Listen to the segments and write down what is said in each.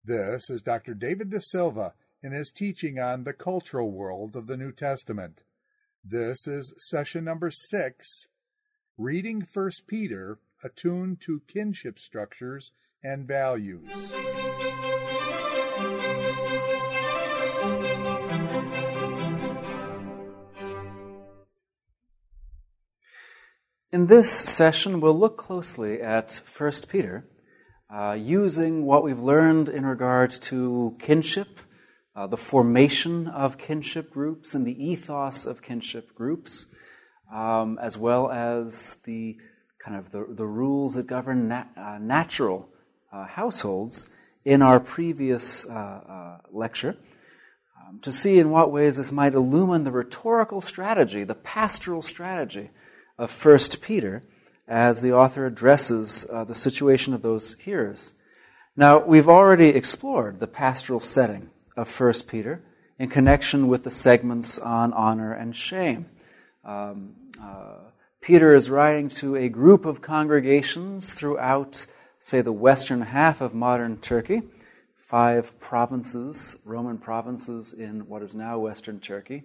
This is Dr. David De Silva in his teaching on the cultural world of the New Testament. This is session number 6, Reading 1 Peter, Attuned to Kinship Structures and Values. In this session, we'll look closely at 1 Peter, using what we've learned in regard to kinship, the formation of kinship groups and the ethos of kinship groups, as well as the rules that govern natural households in our previous lecture, to see in what ways this might illumine the rhetorical strategy, the pastoral strategy of 1 Peter, as the author addresses the situation of those hearers. Now, we've already explored the pastoral setting of 1 Peter in connection with the segments on honor and shame. Peter is writing to a group of congregations throughout, say, the western half of modern Turkey, 5 provinces, Roman provinces in what is now western Turkey.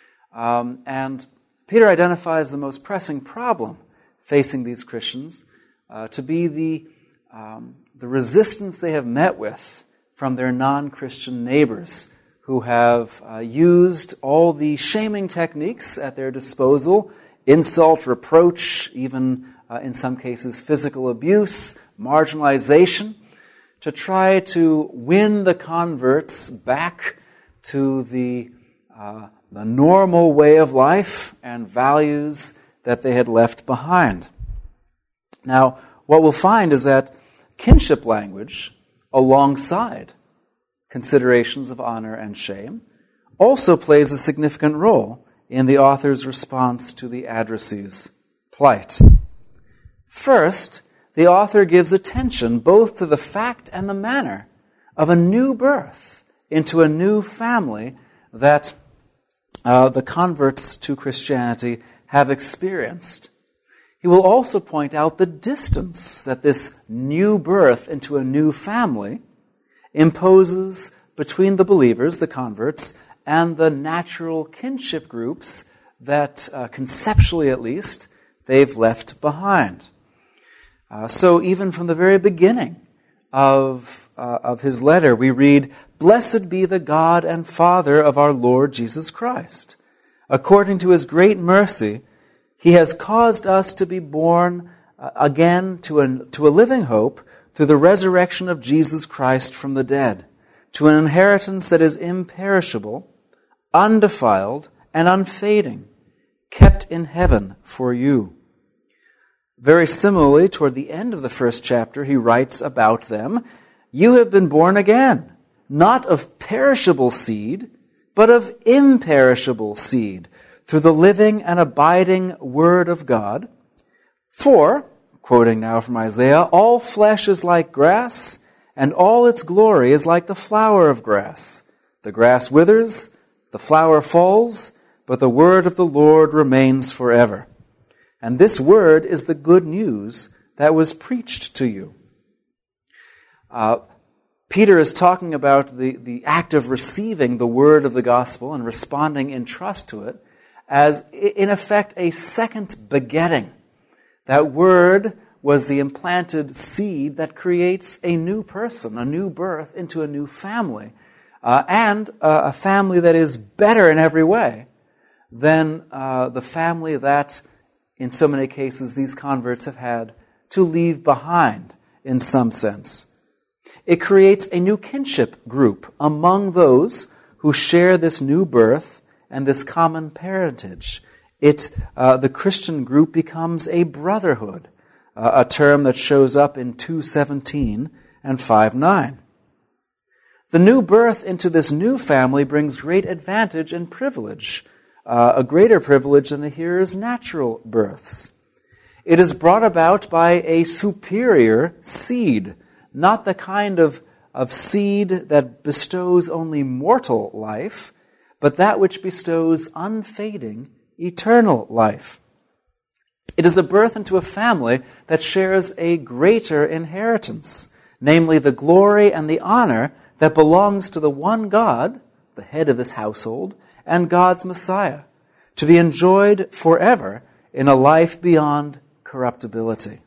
And Peter identifies the most pressing problem facing these Christians to be the resistance they have met with from their non-Christian neighbors who have used all the shaming techniques at their disposal, insult, reproach, even in some cases physical abuse, marginalization, to try to win the converts back to the normal way of life and values that they had left behind. Now, what we'll find is that kinship language, alongside considerations of honor and shame, also plays a significant role in the author's response to the addressee's plight. First, the author gives attention both to the fact and the manner of a new birth into a new family that the converts to Christianity have experienced. He will also point out the distance that this new birth into a new family imposes between the believers, the converts, and the natural kinship groups that, conceptually at least, they've left behind. So even from the very beginning of his letter, we read, "Blessed be the God and Father of our Lord Jesus Christ. According to his great mercy, he has caused us to be born again to a living hope through the resurrection of Jesus Christ from the dead, to an inheritance that is imperishable, undefiled, and unfading, kept in heaven for you." Very similarly, toward the end of the first chapter, he writes about them, "You have been born again, not of perishable seed, but of imperishable seed, through the living and abiding Word of God. For," quoting now from Isaiah, "all flesh is like grass, and all its glory is like the flower of grass. The grass withers, the flower falls, but the word of the Lord remains forever. And this word is the good news that was preached to you." Peter is talking about the act of receiving the word of the gospel and responding in trust to it as, in effect, a second begetting. That word was the implanted seed that creates a new person, a new birth into a new family, and a family that is better in every way than the family that, in so many cases, these converts have had to leave behind in some sense. It creates a new kinship group among those who share this new birth and this common parentage. The Christian group becomes a brotherhood, a term that shows up in 2:17 and 5:9. The new birth into this new family brings great advantage and privilege, a greater privilege than the hearer's natural births. It is brought about by a superior seed, not the kind of seed that bestows only mortal life, but that which bestows unfading, eternal life. It is a birth into a family that shares a greater inheritance, namely the glory and the honor that belongs to the one God, the head of his household, and God's Messiah, to be enjoyed forever in a life beyond corruptibility.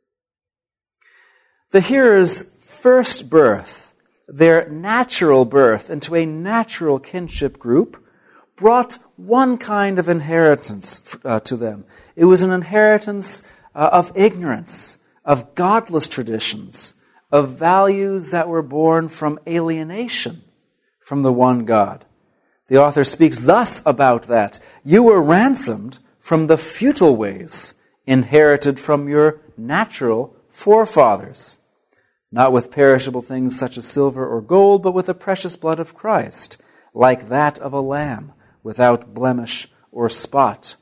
The hearers' first birth, their natural birth into a natural kinship group, brought one kind of inheritance to them. It was an inheritance of ignorance, of godless traditions, of values that were born from alienation from the one God. The author speaks thus about that. You were ransomed from the futile ways inherited from your natural forefathers, not with perishable things such as silver or gold, but with the precious blood of Christ, like that of a lamb, without blemish or spot.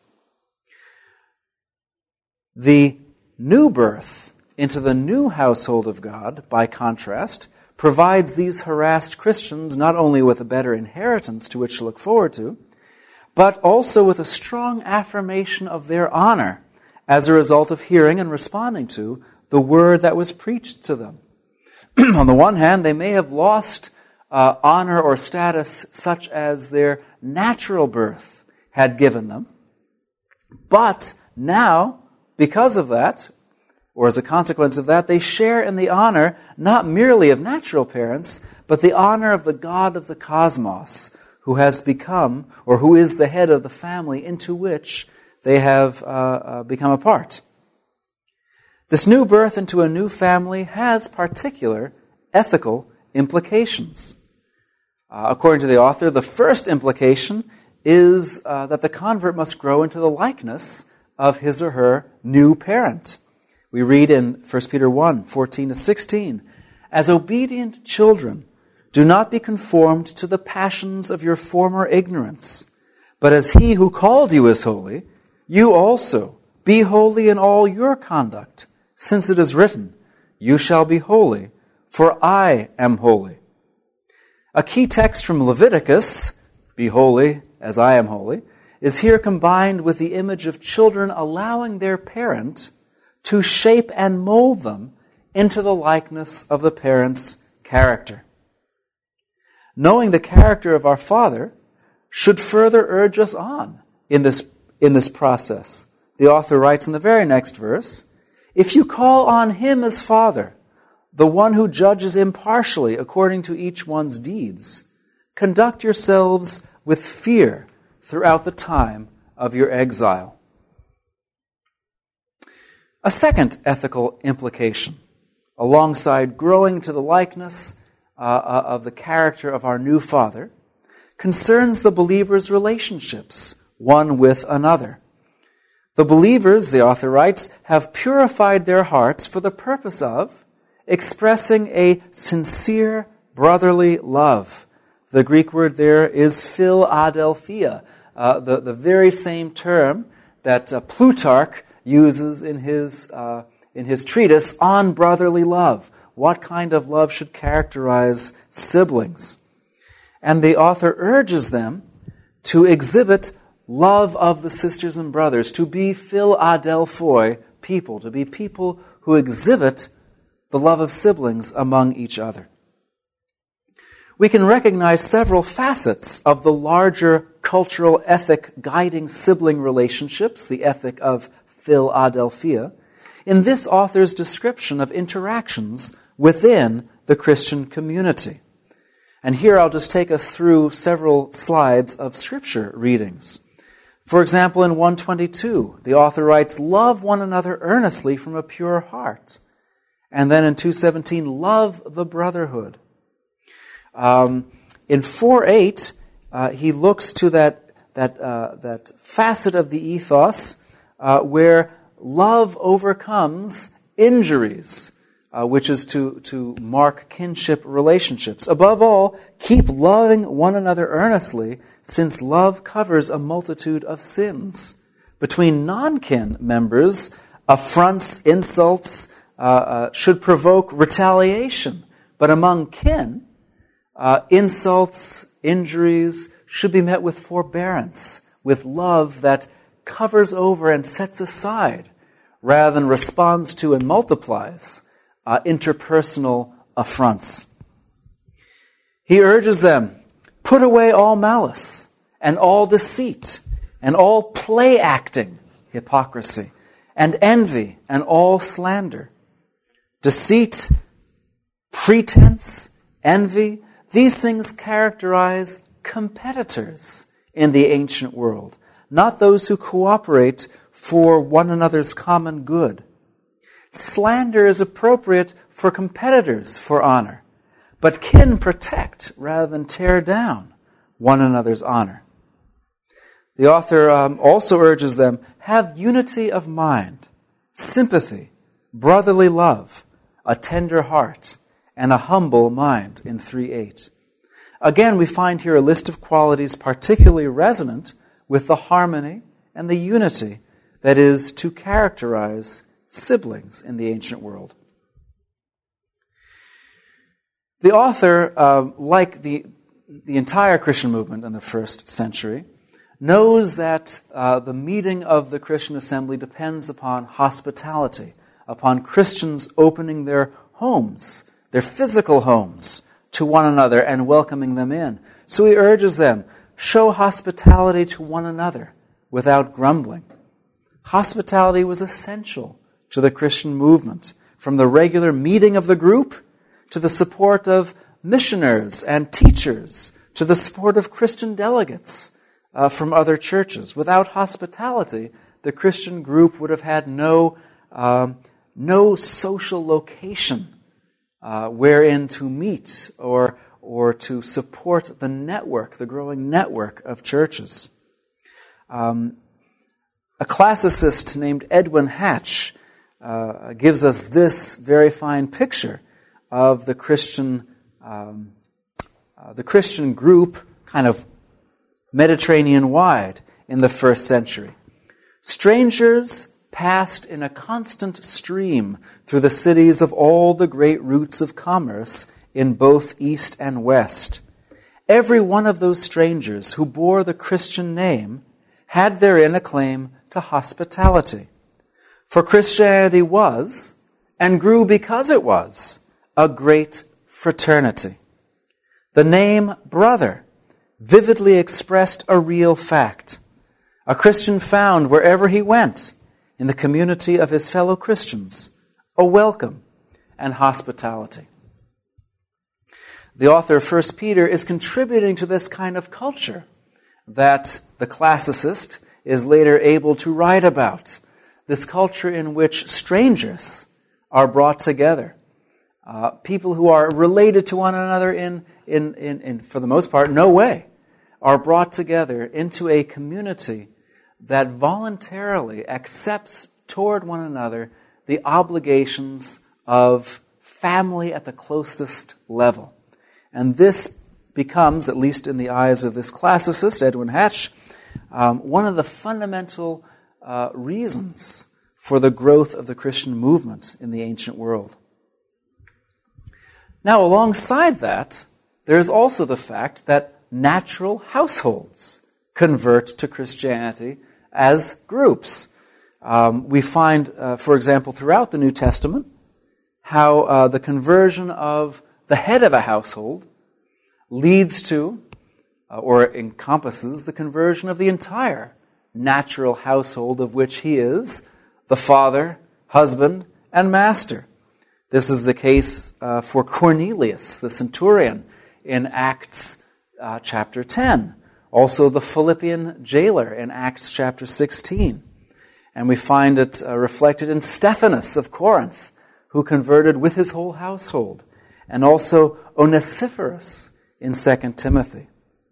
The new birth into the new household of God, by contrast, provides these harassed Christians not only with a better inheritance to which to look forward to, but also with a strong affirmation of their honor as a result of hearing and responding to the word that was preached to them. On the one hand, they may have lost honor or status such as their natural birth had given them, but now, because of that, or as a consequence of that, they share in the honor not merely of natural parents, but the honor of the God of the cosmos, who has become, or who is the head of the family into which they have become a part. This new birth into a new family has particular ethical implications. According to the author, the first implication is that the convert must grow into the likeness of his or her new parent. We read in 1 Peter 1, 14-16, "As obedient children, do not be conformed to the passions of your former ignorance, but as he who called you is holy, you also be holy in all your conduct, since it is written, 'You shall be holy, for I am holy.'" A key text from Leviticus, "Be holy as I am holy," is here combined with the image of children allowing their parent to shape and mold them into the likeness of the parent's character. Knowing the character of our Father should further urge us on in this process. The author writes in the very next verse, "If you call on him as Father, the one who judges impartially according to each one's deeds, conduct yourselves with fear throughout the time of your exile." A second ethical implication, alongside growing to the likeness of the character of our new Father, concerns the believer's relationships one with another. The believers, the author writes, have purified their hearts for the purpose of expressing a sincere brotherly love. The Greek word there is Philadelphia, the very same term that Plutarch uses in his treatise on brotherly love. What kind of love should characterize siblings? And the author urges them to exhibit love of the sisters and brothers, to be Philadelphoi people, to be people who exhibit the love of siblings among each other. We can recognize several facets of the larger cultural ethic guiding sibling relationships, the ethic of Philadelphia, in this author's description of interactions within the Christian community. And here I'll just take us through several slides of scripture readings. For example, in 122, the author writes, "Love one another earnestly from a pure heart." And then in 2:17, "Love the brotherhood." In 4:8, he looks to that facet of the ethos where love overcomes injuries, which is to mark kinship relationships. Above all, keep loving one another earnestly, since love covers a multitude of sins. Between non-kin members, affronts, insults should provoke retaliation. But among kin, insults, injuries should be met with forbearance, with love that covers over and sets aside, rather than responds to and multiplies interpersonal affronts. He urges them, put away all malice, and all deceit, and all play-acting, hypocrisy, and envy, and all slander. Deceit, pretense, envy, these things characterize competitors in the ancient world, not those who cooperate for one another's common good. Slander is appropriate for competitors for honor, but can protect rather than tear down one another's honor. The author also urges them, have unity of mind, sympathy, brotherly love, a tender heart, and a humble mind in 3:8. Again, we find here a list of qualities particularly resonant with the harmony and the unity that is to characterize siblings in the ancient world. The author, like the entire Christian movement in the first century, knows that the meeting of the Christian assembly depends upon hospitality, upon Christians opening their homes, their physical homes, to one another and welcoming them in. So he urges them, show hospitality to one another without grumbling. Hospitality was essential to the Christian movement, from the regular meeting of the group to the support of missioners and teachers, to the support of Christian delegates from other churches. Without hospitality, the Christian group would have had no social location wherein to meet or to support the network, the growing network of churches. A classicist named Edwin Hatch gives us this very fine picture of the Christian group, kind of Mediterranean-wide in the first century. Strangers passed in a constant stream through the cities of all the great routes of commerce in both East and West. Every one of those strangers who bore the Christian name had therein a claim to hospitality. For Christianity was, and grew because it was, a great fraternity. The name brother vividly expressed a real fact. A Christian found wherever he went, in the community of his fellow Christians, a welcome and hospitality. The author of 1 Peter is contributing to this kind of culture that the classicist is later able to write about. This culture in which strangers are brought together. People who are related to one another in for the most part, no way, are brought together into a community that voluntarily accepts toward one another the obligations of family at the closest level. And this becomes, at least in the eyes of this classicist, Edwin Hatch, one of the fundamental reasons for the growth of the Christian movement in the ancient world. Now, alongside that, there is also the fact that natural households convert to Christianity as groups. We find, for example, throughout the New Testament, how the conversion of the head of a household leads to, or encompasses, the conversion of the entire natural household of which he is the father, husband, and master. This is the case for Cornelius, the centurion, in Acts chapter 10. Also the Philippian jailer in Acts chapter 16. And we find it reflected in Stephanas of Corinth, who converted with his whole household. And also Onesiphorus in 2 Timothy.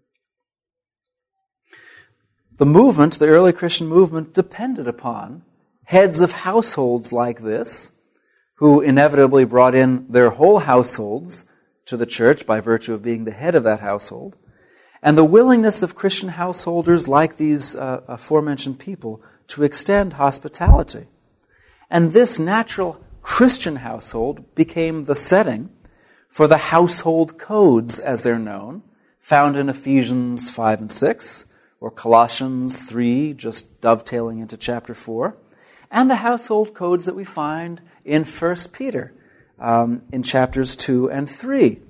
The movement, the early Christian movement, depended upon heads of households like this, who inevitably brought in their whole households to the church by virtue of being the head of that household, and the willingness of Christian householders like these aforementioned people to extend hospitality. And this natural Christian household became the setting for the household codes, as they're known, found in Ephesians 5 and 6, or Colossians 3, just dovetailing into chapter 4, and the household codes that we find in 1 Peter in chapters 2 and 3,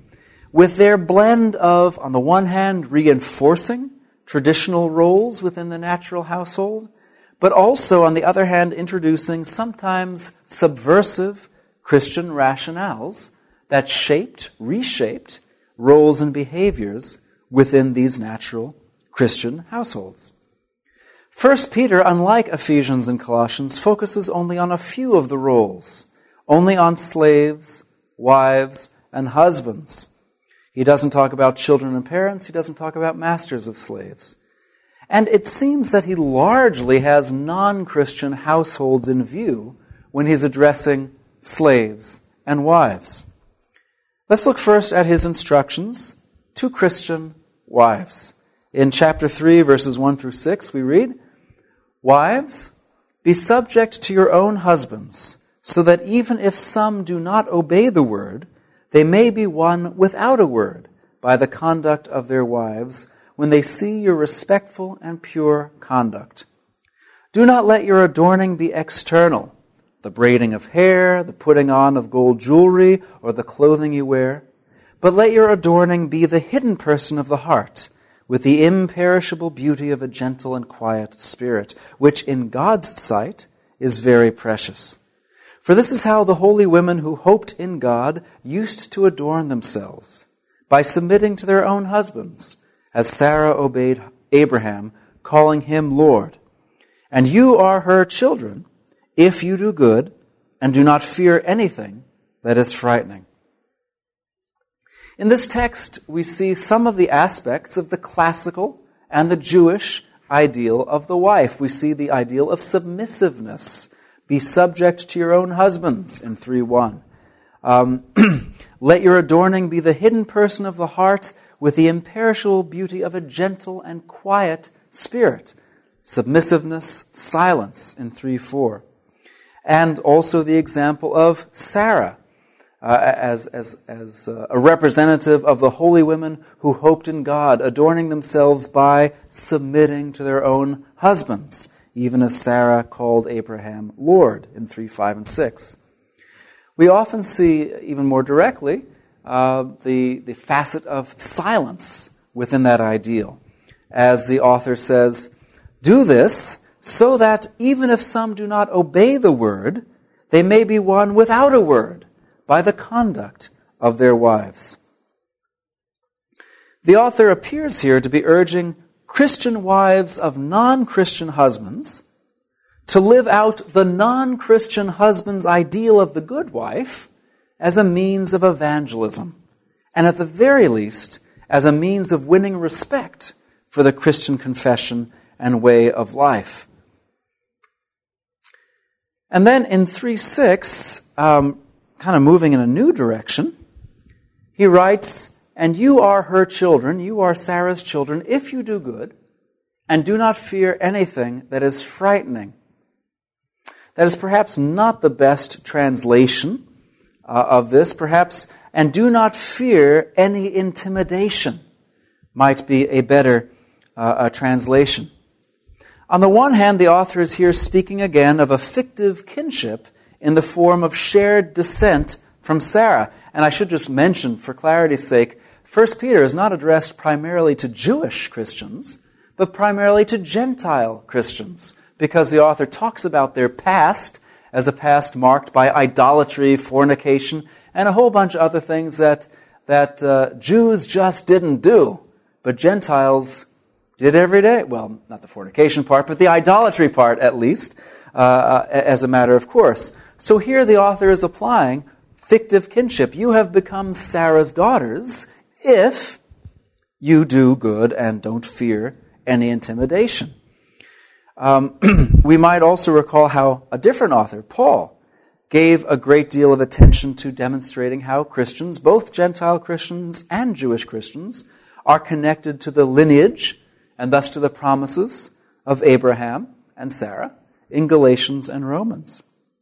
with their blend of, on the one hand, reinforcing traditional roles within the natural household, but also, on the other hand, introducing sometimes subversive Christian rationales that reshaped roles and behaviors within these natural Christian households. 1 Peter, unlike Ephesians and Colossians, focuses only on a few of the roles, only on slaves, wives, and husbands. He doesn't talk about children and parents. He doesn't talk about masters of slaves. And it seems that he largely has non-Christian households in view when he's addressing slaves and wives. Let's look first at his instructions to Christian wives. In chapter 3, verses 1 through 6, we read, "Wives, be subject to your own husbands, so that even if some do not obey the word, they may be won without a word by the conduct of their wives, when they see your respectful and pure conduct. Do not let your adorning be external, the braiding of hair, the putting on of gold jewelry, or the clothing you wear, but let your adorning be the hidden person of the heart, with the imperishable beauty of a gentle and quiet spirit, which in God's sight is very precious. For this is how the holy women who hoped in God used to adorn themselves, by submitting to their own husbands, as Sarah obeyed Abraham, calling him Lord. And you are her children, if you do good and do not fear anything that is frightening." In this text, we see some of the aspects of the classical and the Jewish ideal of the wife. We see the ideal of submissiveness. Be subject to your own husbands in 3:1. Let your adorning be the hidden person of the heart, with the imperishable beauty of a gentle and quiet spirit. Submissiveness, silence in 3:4. And also the example of Sarah as a representative of the holy women who hoped in God, adorning themselves by submitting to their own husbands, even as Sarah called Abraham Lord in 3:5 and 6. We often see, even more directly, the facet of silence within that ideal. As the author says, "Do this so that even if some do not obey the word, they may be won without a word by the conduct of their wives." The author appears here to be urging Christian wives of non-Christian husbands to live out the non-Christian husband's ideal of the good wife as a means of evangelism, and at the very least, as a means of winning respect for the Christian confession and way of life. And then in 3:6, kind of moving in a new direction, he writes, "And you are her children, you are Sarah's children, if you do good, and do not fear anything that is frightening." That is perhaps not the best translation of this, perhaps, "and do not fear any intimidation" might be a better translation. On the one hand, the author is here speaking again of a fictive kinship in the form of shared descent from Sarah. And I should just mention, for clarity's sake, 1 Peter is not addressed primarily to Jewish Christians, but primarily to Gentile Christians, because the author talks about their past as a past marked by idolatry, fornication, and a whole bunch of other things that Jews just didn't do, but Gentiles did every day. Well, not the fornication part, but the idolatry part, at least, as a matter of course. So here the author is applying fictive kinship. You have become Sarah's daughters if you do good and don't fear any intimidation. We might also recall how a different author, Paul, gave a great deal of attention to demonstrating how Christians, both Gentile Christians and Jewish Christians, are connected to the lineage and thus to the promises of Abraham and Sarah in Galatians and Romans.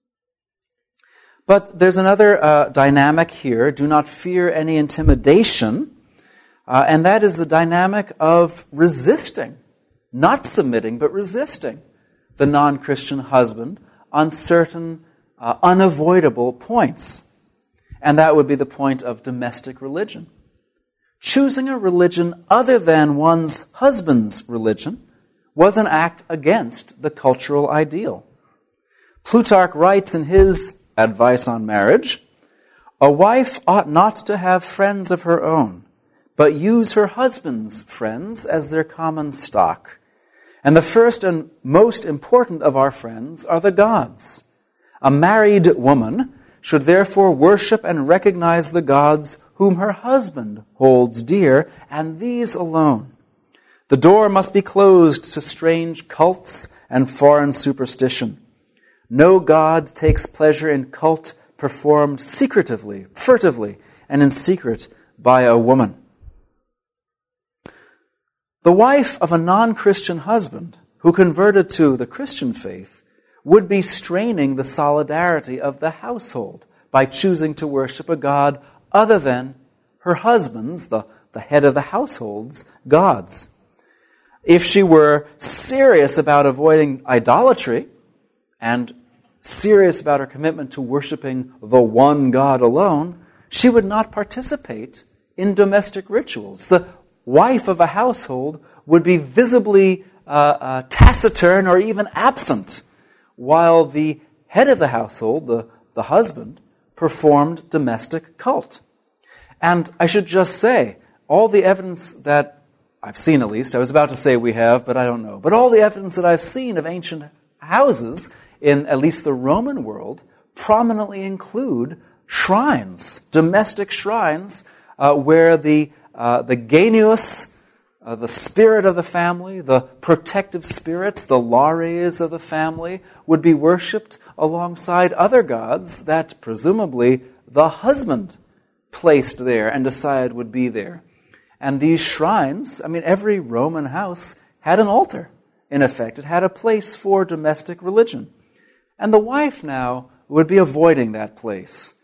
But there's another dynamic here, do not fear any intimidation, and that is the dynamic of resisting, not submitting, but resisting the non-Christian husband on certain unavoidable points. And that would be the point of domestic religion. choosing a religion other than one's husband's religion was an act against the cultural ideal. Plutarch writes in his Advice on Marriage, "A wife ought not to have friends of her own, but use her husband's friends as their common stock. And the first and most important of our friends are the gods. A married woman should therefore worship and recognize the gods whom her husband holds dear, and these alone. The door must be closed to strange cults and foreign superstition. No god takes pleasure in cult performed secretively, furtively, and in secret by a woman." The wife of a non-Christian husband who converted to the Christian faith would be straining the solidarity of the household by choosing to worship a god other than her husband's, the head of the household's, gods. If she were serious about avoiding idolatry and serious about her commitment to worshiping the one God alone, she would not participate in domestic rituals. The wife of a household would be visibly taciturn or even absent, while the head of the household, the husband, performed domestic cult. And I should just say, all the evidence that I've seen, at least, I was about to say we have, but I don't know, but all the evidence that I've seen of ancient houses in at least the Roman world prominently include shrines, domestic shrines, where the genius, the spirit of the family, the protective spirits, the lares of the family, would be worshipped alongside other gods that presumably the husband placed there and decided would be there. And these shrines, every Roman house had an altar, in effect. It had a place for domestic religion. And the wife now would be avoiding that place,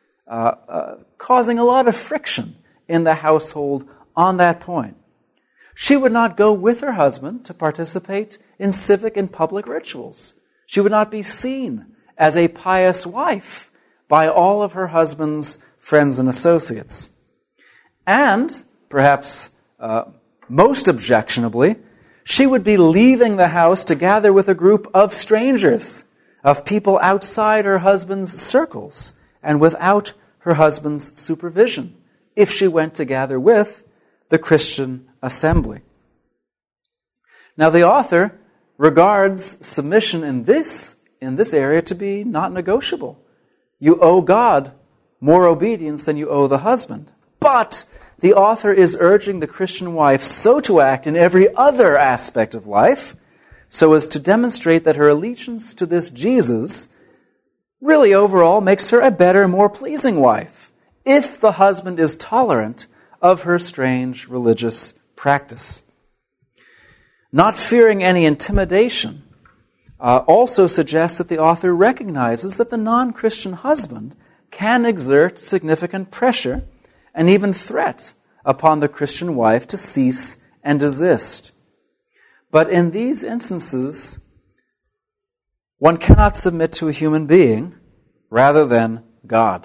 causing a lot of friction in the household on that point. She would not go with her husband to participate in civic and public rituals. She would not be seen as a pious wife by all of her husband's friends and associates. And, perhaps most objectionably, she would be leaving the house to gather with a group of strangers, of people outside her husband's circles, and without her husband's supervision, if she went to gather with the Christian assembly. Now, the author regards submission in this area to be not negotiable. You owe God more obedience than you owe the husband. But the author is urging the Christian wife so to act in every other aspect of life so as to demonstrate that her allegiance to this Jesus really overall makes her a better, more pleasing wife, if the husband is tolerant of her strange religious practice. Not fearing any intimidation also suggests that the author recognizes that the non-Christian husband can exert significant pressure and even threat upon the Christian wife to cease and desist. But in these instances, one cannot submit to a human being rather than God.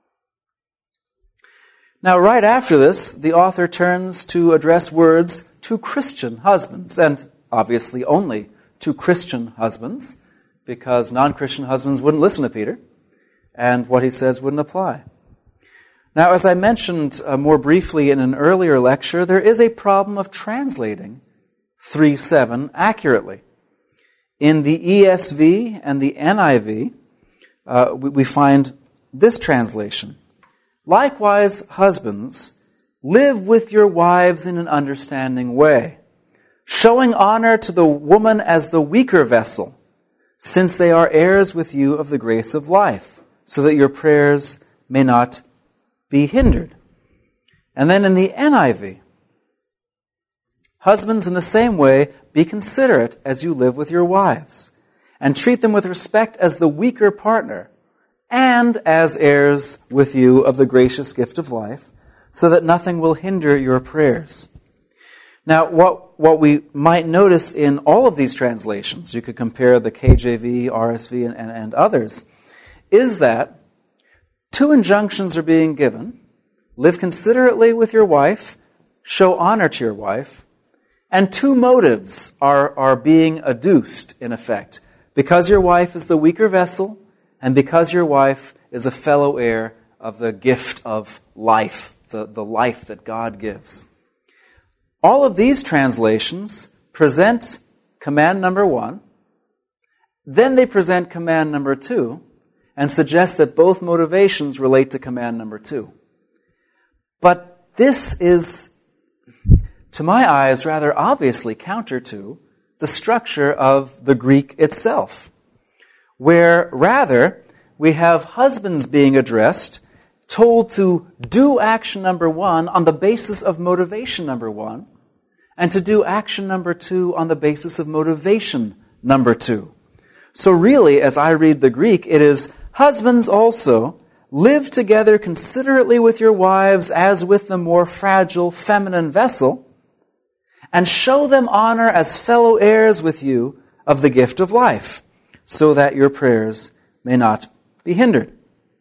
Now, right after this, the author turns to address words to Christian husbands, and obviously only to Christian husbands, because non-Christian husbands wouldn't listen to Peter, and what he says wouldn't apply. Now, as I mentioned more briefly in an earlier lecture, there is a problem of translating 3:7 accurately. In the ESV and the NIV, we find this translation: "Likewise, husbands, live with your wives in an understanding way, showing honor to the woman as the weaker vessel, since they are heirs with you of the grace of life, so that your prayers may not be hindered." And then in the NIV, "Husbands, in the same way, be considerate as you live with your wives, and treat them with respect as the weaker partner, and as heirs with you of the gracious gift of life, so that nothing will hinder your prayers." Now, what we might notice in all of these translations, you could compare the KJV, RSV, and others, is that two injunctions are being given: live considerately with your wife, show honor to your wife. And two motives are being adduced, in effect. Because your wife is the weaker vessel, and because your wife is a fellow heir of the gift of life, the life that God gives. All of these translations present command number 1, then they present command number 2, and suggest that both motivations relate to command number 2. But this is, to my eyes, rather obviously counter to the structure of the Greek itself, where rather we have husbands being addressed, told to do action number 1 on the basis of motivation number 1, and to do action number 2 on the basis of motivation number 2. So really, as I read the Greek, it is, husbands also, live together considerately with your wives as with the more fragile feminine vessel, and show them honor as fellow heirs with you of the gift of life, so that your prayers may not be hindered.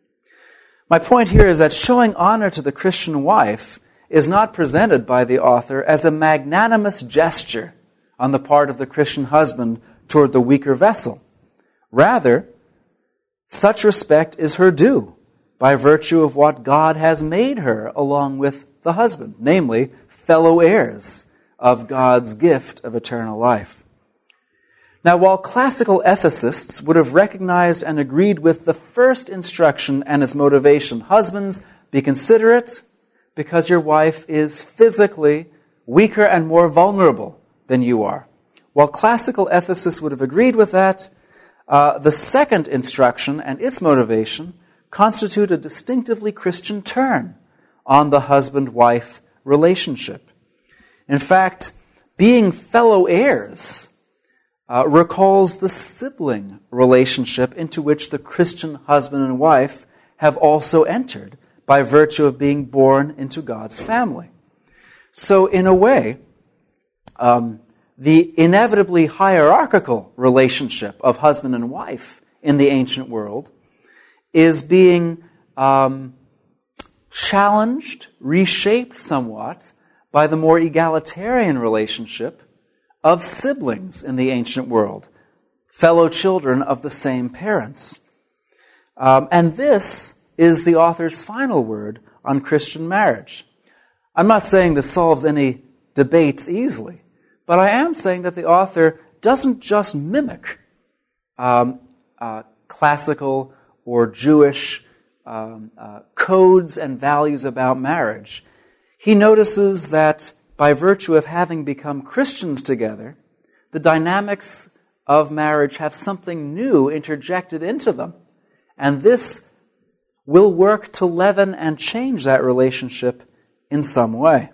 My point here is that showing honor to the Christian wife is not presented by the author as a magnanimous gesture on the part of the Christian husband toward the weaker vessel. Rather, such respect is her due by virtue of what God has made her along with the husband, namely, fellow heirs of God's gift of eternal life. Now, while classical ethicists would have recognized and agreed with the first instruction and its motivation, husbands, be considerate because your wife is physically weaker and more vulnerable than you are. While classical ethicists would have agreed with that, the second instruction and its motivation constitute a distinctively Christian turn on the husband-wife relationship. In fact, being fellow heirs recalls the sibling relationship into which the Christian husband and wife have also entered by virtue of being born into God's family. So in a way, the inevitably hierarchical relationship of husband and wife in the ancient world is being challenged, reshaped somewhat by the more egalitarian relationship of siblings in the ancient world, fellow children of the same parents. And this is the author's final word on Christian marriage. I'm not saying this solves any debates easily, but I am saying that the author doesn't just mimic classical or Jewish codes and values about marriage. He notices that by virtue of having become Christians together, the dynamics of marriage have something new interjected into them. And this will work to leaven and change that relationship in some way.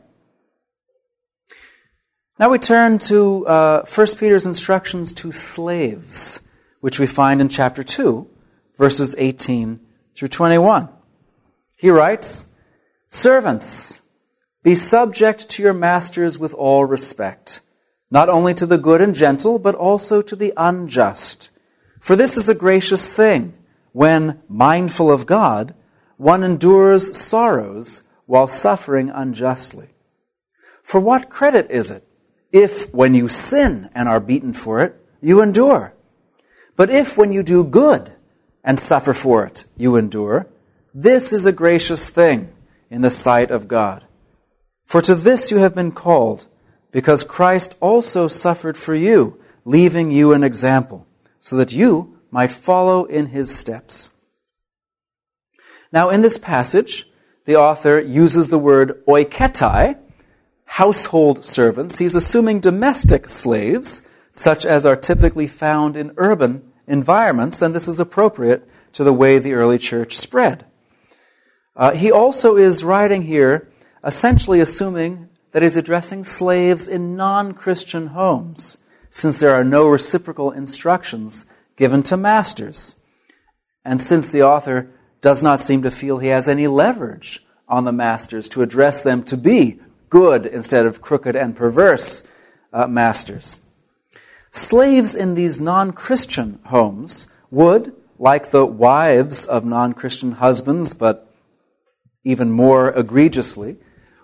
Now we turn to 1 Peter's instructions to slaves, which we find in chapter 2, verses 18 through 21. He writes, "Servants, be subject to your masters with all respect, not only to the good and gentle, but also to the unjust. For this is a gracious thing, when, mindful of God, one endures sorrows while suffering unjustly. For what credit is it if, when you sin and are beaten for it, you endure? But if, when you do good and suffer for it, you endure, this is a gracious thing in the sight of God. For to this you have been called, because Christ also suffered for you, leaving you an example, so that you might follow in his steps." Now, in this passage, the author uses the word oiketai, household servants. He's assuming domestic slaves, such as are typically found in urban environments, and this is appropriate to the way the early church spread. He also is writing here essentially assuming that he's addressing slaves in non-Christian homes, since there are no reciprocal instructions given to masters. And since the author does not seem to feel he has any leverage on the masters to address them to be good instead of crooked and perverse masters. Slaves in these non-Christian homes would, like the wives of non-Christian husbands, but even more egregiously,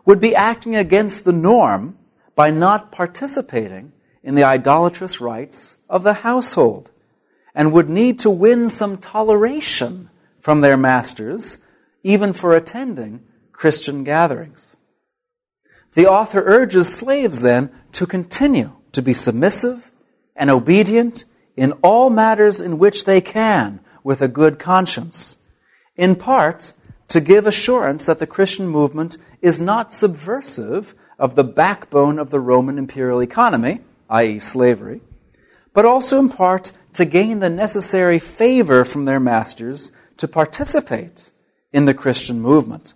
would be acting against the norm by not participating in the idolatrous rites of the household, and would need to win some toleration from their masters, even for attending Christian gatherings. The author urges slaves then to continue to be submissive and obedient in all matters in which they can with a good conscience, in part to give assurance that the Christian movement is not subversive of the backbone of the Roman imperial economy, i.e. slavery, but also in part to gain the necessary favor from their masters to participate in the Christian movement.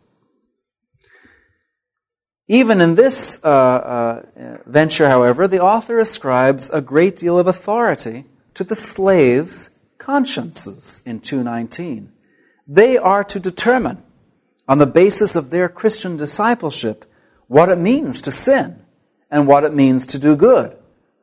Even in this venture, however, the author ascribes a great deal of authority to the slaves' consciences in 2:19. They are to determine, on the basis of their Christian discipleship, what it means to sin and what it means to do good.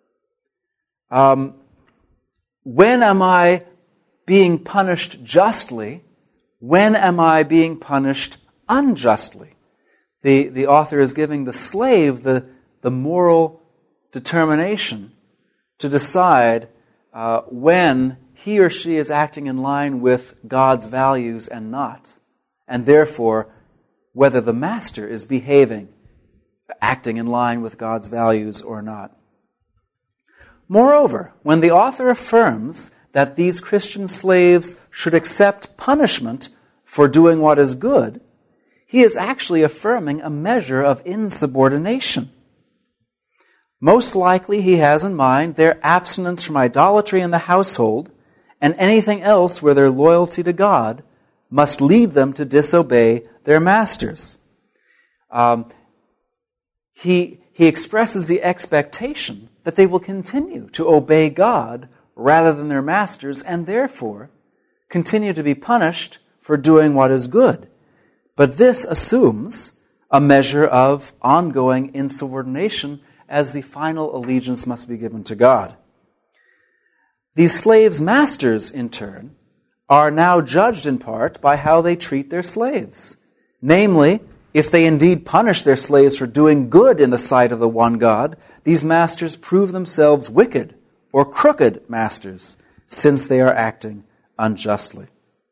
When am I being punished justly? When am I being punished unjustly? The author is giving the slave the moral determination to decide when he or she is acting in line with God's values and not, and therefore whether the master is acting in line with God's values or not. Moreover, when the author affirms that these Christian slaves should accept punishment for doing what is good, he is actually affirming a measure of insubordination. Most likely he has in mind their abstinence from idolatry in the household and anything else where their loyalty to God must lead them to disobey their masters. He expresses the expectation that they will continue to obey God rather than their masters, and therefore continue to be punished for doing what is good. But this assumes a measure of ongoing insubordination, as the final allegiance must be given to God. These slaves' masters, in turn, are now judged in part by how they treat their slaves. Namely, if they indeed punish their slaves for doing good in the sight of the one God, these masters prove themselves wicked or crooked masters, since they are acting unjustly.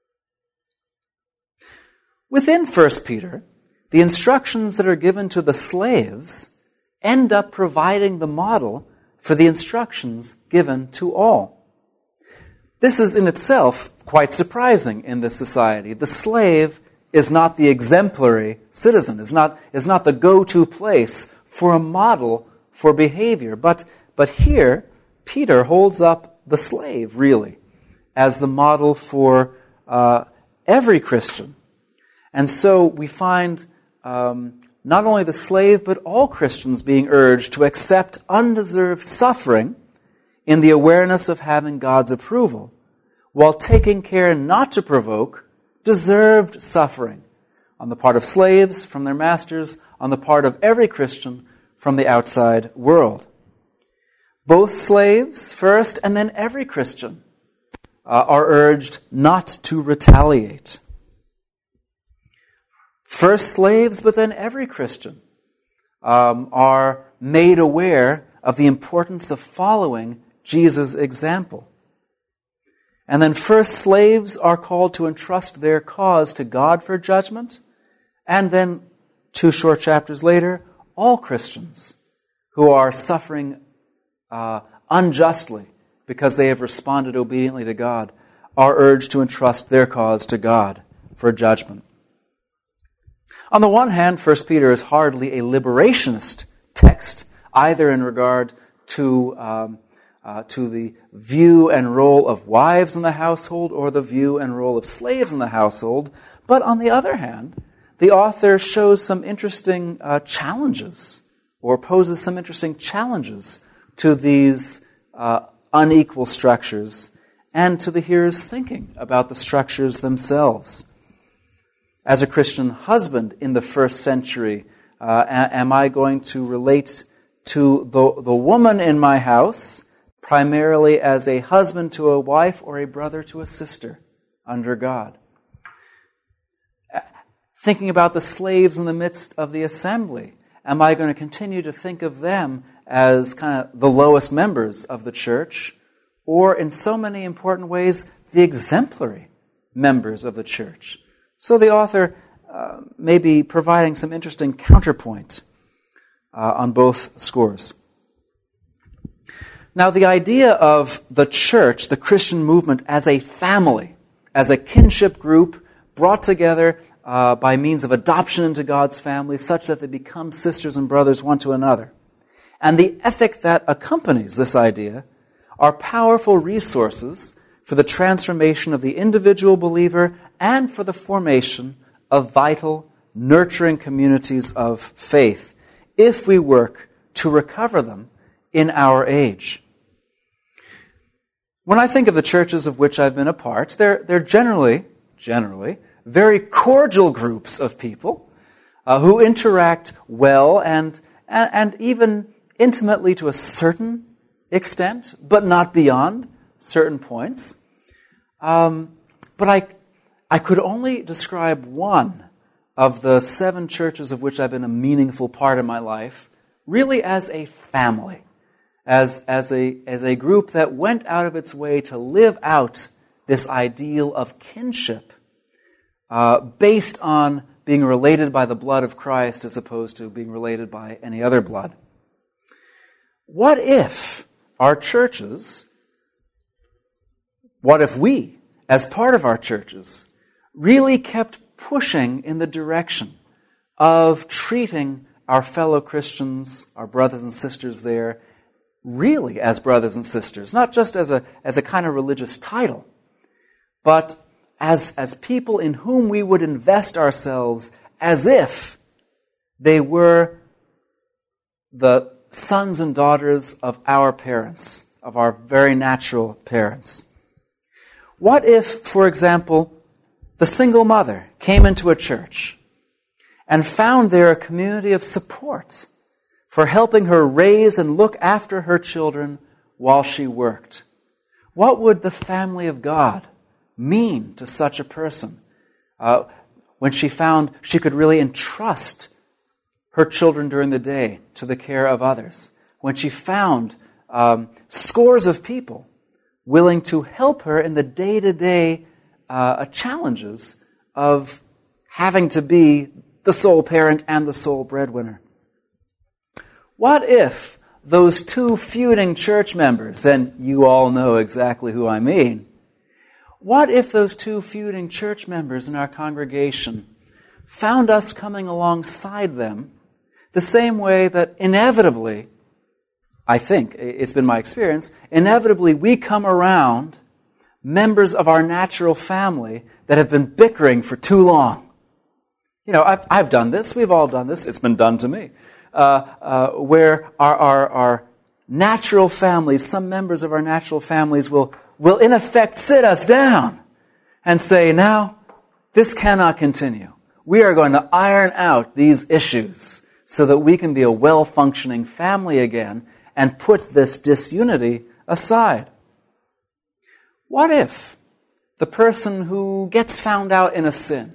Within 1 Peter, the instructions that are given to the slaves end up providing the model for the instructions given to all. This is in itself quite surprising in this society. The slave is not the exemplary citizen, is not the go-to place for a model for behavior. But here, Peter holds up the slave, really, as the model for every Christian. And so we find not only the slave, but all Christians being urged to accept undeserved suffering in the awareness of having God's approval, while taking care not to provoke deserved suffering on the part of slaves from their masters, on the part of every Christian from the outside world. Both slaves first, and then every Christian are urged not to retaliate. First slaves, but then every Christian are made aware of the importance of following Jesus' example. And then first slaves are called to entrust their cause to God for judgment. And then 2 short chapters later, all Christians who are suffering unjustly because they have responded obediently to God are urged to entrust their cause to God for judgment. On the one hand, 1 Peter is hardly a liberationist text, either in regard to the view and role of wives in the household or the view and role of slaves in the household. But on the other hand, the author shows some interesting challenges, or poses some interesting challenges to these unequal structures and to the hearer's thinking about the structures themselves. As a Christian husband in the first century, am I going to relate to the woman in my house primarily as a husband to a wife or a brother to a sister under God? Thinking about the slaves in the midst of the assembly, am I going to continue to think of them as kind of the lowest members of the church, or in so many important ways, the exemplary members of the church? So the author may be providing some interesting counterpoint on both scores. Now, the idea of the church, the Christian movement, as a family, as a kinship group brought together by means of adoption into God's family, such that they become sisters and brothers one to another, and the ethic that accompanies this idea are powerful resources for the transformation of the individual believer and for the formation of vital, nurturing communities of faith, if we work to recover them in our age. When I think of the churches of which I've been a part, they're generally very cordial groups of people who interact well and even intimately to a certain extent, but not beyond certain points. But I could only describe one of the 7 churches of which I've been a meaningful part of my life, really as a family, as a group that went out of its way to live out this ideal of kinship based on being related by the blood of Christ as opposed to being related by any other blood. What if our churches, what if we, as part of our churches, really kept pushing in the direction of treating our fellow Christians, our brothers and sisters there, really as brothers and sisters, not just as a kind of religious title, but as people in whom we would invest ourselves as if they were the sons and daughters of our parents, of our very natural parents. What if, for example, the single mother came into a church and found there a community of support for helping her raise and look after her children while she worked? What would the family of God mean to such a person when she found she could really entrust her children during the day to the care of others? When she found scores of people willing to help her in the day-to-day challenges of having to be the sole parent and the sole breadwinner. What if those 2 feuding church members, and you all know exactly who I mean, what if those 2 feuding church members in our congregation found us coming alongside them the same way that inevitably, I think, it's been my experience, inevitably we come around members of our natural family that have been bickering for too long? You know, I've done this, we've all done this, it's been done to me, where our natural families, some members of our natural families will in effect sit us down and say, now, this cannot continue. We are going to iron out these issues so that we can be a well-functioning family again and put this disunity aside. What if the person who gets found out in a sin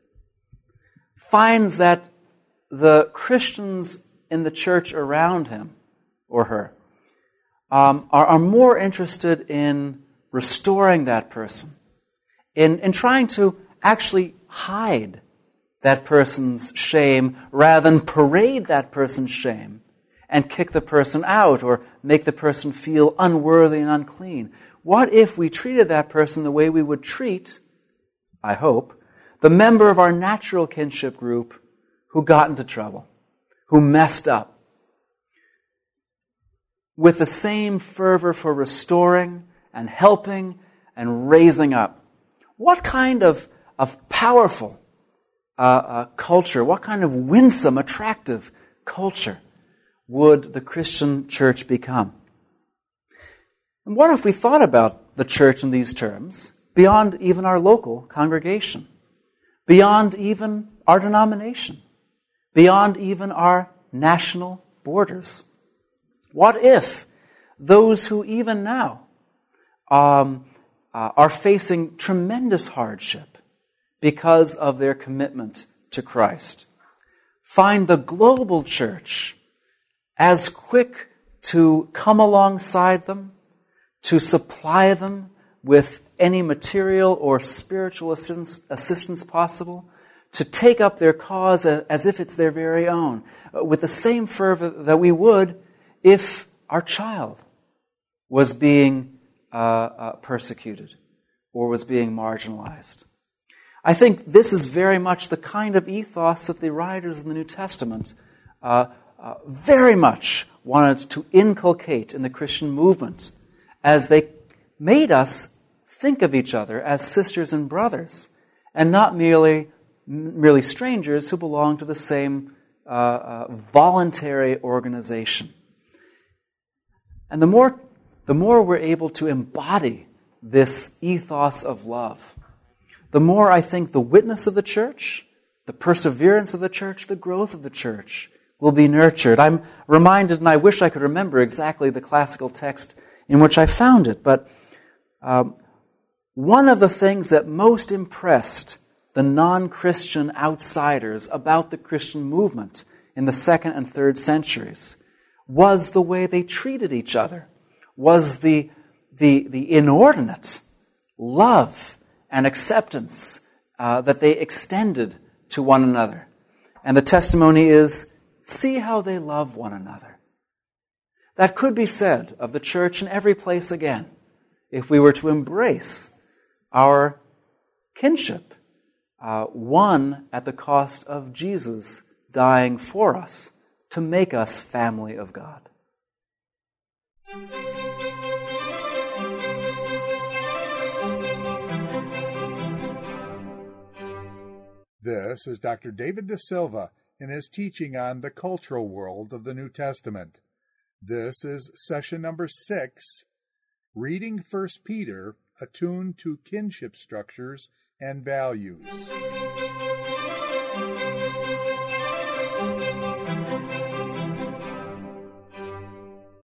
finds that the Christians in the church around him or her are more interested in restoring that person, in trying to actually hide that person's shame rather than parade that person's shame and kick the person out or make the person feel unworthy and unclean? What if we treated that person the way we would treat, I hope, the member of our natural kinship group who got into trouble, who messed up, with the same fervor for restoring and helping and raising up? What kind of powerful culture, what kind of winsome, attractive culture would the Christian church become? And what if we thought about the church in these terms beyond even our local congregation, beyond even our denomination, beyond even our national borders? What if those who even now are facing tremendous hardship because of their commitment to Christ. Find the global church as quick to come alongside them, to supply them with any material or spiritual assistance possible, to take up their cause as if it's their very own, with the same fervor that we would if our child was being persecuted or was being marginalized. I think this is very much the kind of ethos that the writers in the New Testament very much wanted to inculcate in the Christian movement as they made us think of each other as sisters and brothers and not merely strangers who belong to the same voluntary organization. And the more we're able to embody this ethos of love, the more I think the witness of the church, the perseverance of the church, the growth of the church will be nurtured. I'm reminded, and I wish I could remember exactly the classical text in which I found it, but one of the things that most impressed the non-Christian outsiders about the Christian movement in the 2nd and 3rd centuries was the way they treated each other, was the inordinate love and acceptance that they extended to one another. And the testimony is, see how they love one another. That could be said of the church in every place again, if we were to embrace our kinship, won at the cost of Jesus dying for us to make us family of God. This is Dr. David De Silva in his teaching on the cultural world of the New Testament. This is session number 6, Reading 1 Peter, attuned to kinship structures and values.